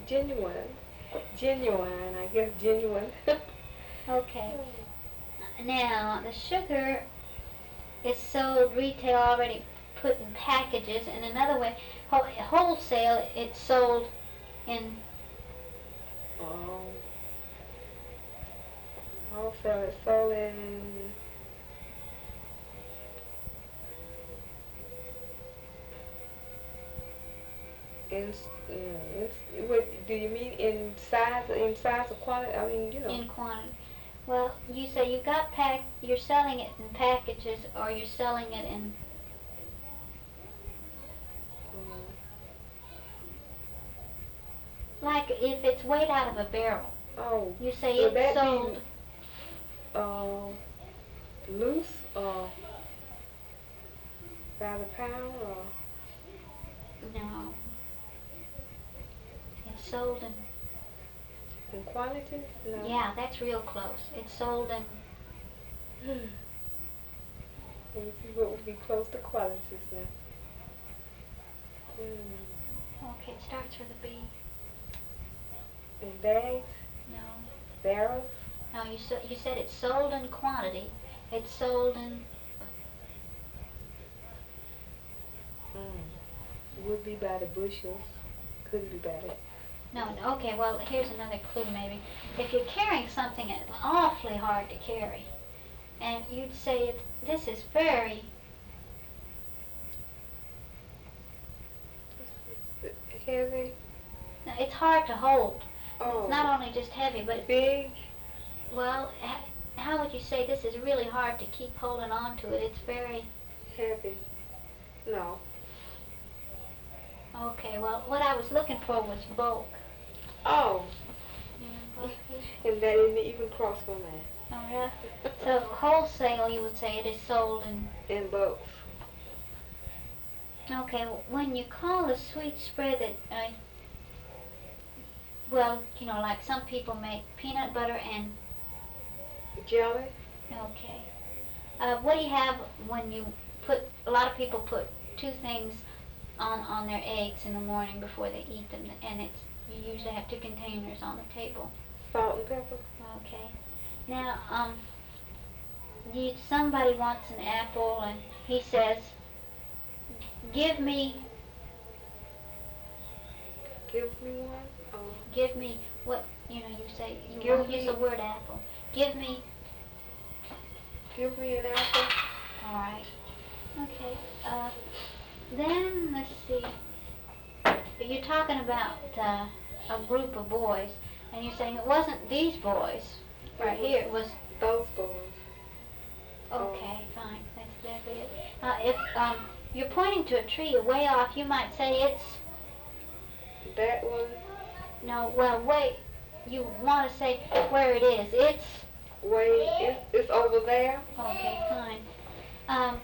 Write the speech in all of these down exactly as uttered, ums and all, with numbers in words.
genuine. Genuine, I guess genuine. Okay. Now, the sugar is sold retail already put in packages, and another way, wholesale, it's sold in. Oh. Wholesale is sold in. In, in, what do you mean in size? In size or quality? I mean, you know. In quantity. Well, you say you got pack. You're selling it in packages, or you're selling it in. Mm. Like if it's weighed out of a barrel. Oh. You say Would it's that sold. Be, uh, loose or by the pound or? No. It's sold in. In quantities? No. Yeah, that's real close. It's sold in. Let me see what would be close to qualities now. Hmm. Okay, it starts with a B. In bags? No. Barrels? No, you so, you said it's sold in quantity. It's sold in. Mm. Would be by the bushels. Couldn't be by that. No, no, okay, well, here's another clue maybe. If you're carrying something that's awfully hard to carry, and you'd say, it, this is very. Heavy? No, it's hard to hold. Oh. It's not only just heavy, but. Big? Well, how would you say this is really hard to keep holding on to it? It's very. Heavy. No. Okay, well, what I was looking for was bulk. Oh. Yeah, bulk. And that didn't even cross my mind. Oh, yeah. So wholesale, you would say it is sold in. In bulk. Okay, when you call a sweet spread that, uh, well, you know, like some people make peanut butter and. Jelly? Okay. Uh, what do you have when you put, a lot of people put two things on, on their eggs in the morning before they eat them, and it's, you usually have two containers on the table. Salt and pepper? Okay. Now, um, you, somebody wants an apple, and he says, give me. Give me one? Oh. Give me what, you know, you say, you Give won't use me- the word apple. Give me. Give me an apple? All right. Okay. Uh, then, let's see. You're talking about uh, a group of boys, and you're saying it wasn't these boys right here. It was. Those boys. Okay, fine. That's exactly it. Uh, if um, you're pointing to a tree way off, you might say it's. That one? No, well, wait. You want to say where it is. It's. Wait, it's, it's over there? Okay, fine. Um,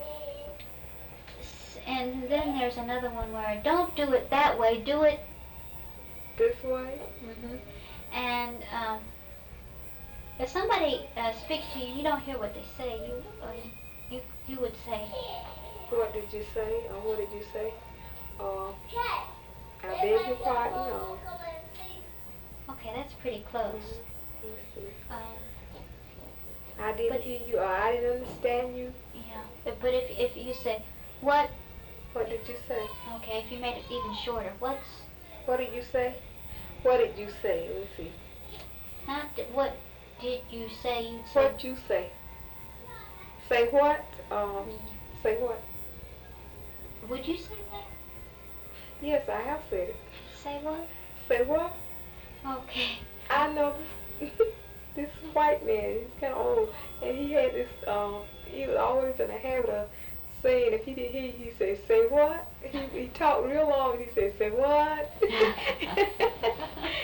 and then there's another one where don't do it that way, do it this way. Mm-hmm. And um, if somebody uh, speaks to you, you don't hear what they say. You uh, you you would say. What did you say? Or what did you say? Uh, I beg your pardon. Or... Okay, that's pretty close. Mm-hmm. Um, I didn't but, hear you, or I didn't understand you. Yeah, but if if you say what. What did you say? Okay, if you made it even shorter, what's. What did you say? What did you say? Let me see. Not th- what did you say? You'd say. What you say? Say what? Um, Mm. Say what? Would you say that? Yes, I have said it. Say what? Say what? Okay. I know this, this white man, he's kind of old, and he had this, um, he was always in the habit of saying, if he didn't hear you, he said, say what? He, he talked real long, and he said, say what?